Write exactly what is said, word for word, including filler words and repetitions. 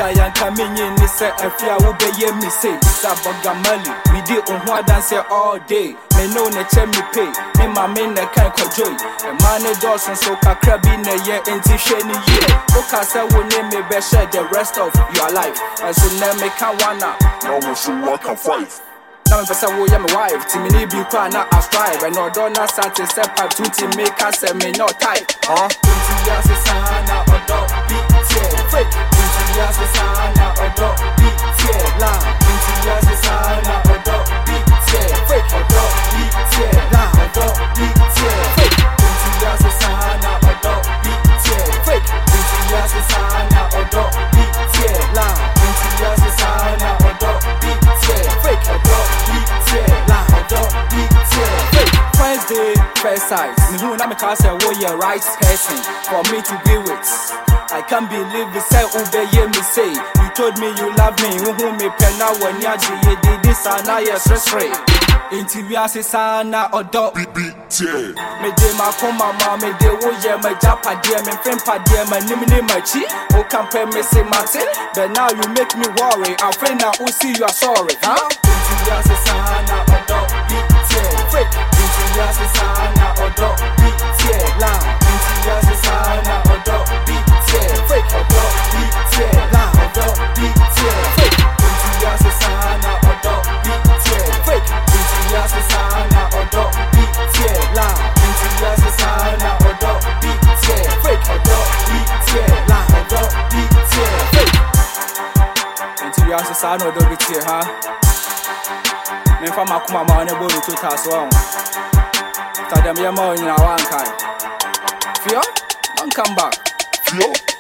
Asa yanka minyi ni se afia wo be ye mi say Sabogamali we dey on ho dance all day me no na che me pay me ma me na kan kwajoy e ma ne dawson so kakra bi na ye enti hwe ni ye o ka say wo ne me be share the rest of your life and so na me kan wanna now we should work and fight. Now me pesa wo ye me wife ti me ni bi kwa na I strive and no do na sat step up to ti make us say me no type Huh? Ti ya se sana odo bi tie fake Ti ya se sana odo bi tie la Ti ya se sana odo bi tie fake odo bi tie la odo bi tie fake Ti ya se sana odo bi tie fake Ti ya se sana odo bi tie la Ti ya se sana odo bi tie fake odo bi tie la odo bi tie fake First day, first sight. Me who na me cause say wo you right person for me to be with. I can't believe it say obey me say. You told me you love me. Who who me pena when ya ji ye did this and I yes straight. Inti we ase sana odo Beat beat yeah. me de ma koma ma me de wo ye me japa de me fempa de me nim ni machi o campe me say mate but now you make me worry I feel now who see you are sorry huh inti we ase sana odo beat yeah fake inti we ase sana odo beat yeah la inti we ase sana odo beat yeah fake odo beat yeah la odo beat yeah fake inti we ase sana odo beat yeah fake inti we ase sana odo beat yeah la inti we ase sana odo beat yeah fake odo beat yeah la odo beat yeah fake inti we ase sana odo beat yeah ha me fa makuma ma ne bo to ta so on ta dem ye ma on na wan kai fio don't come back Feel?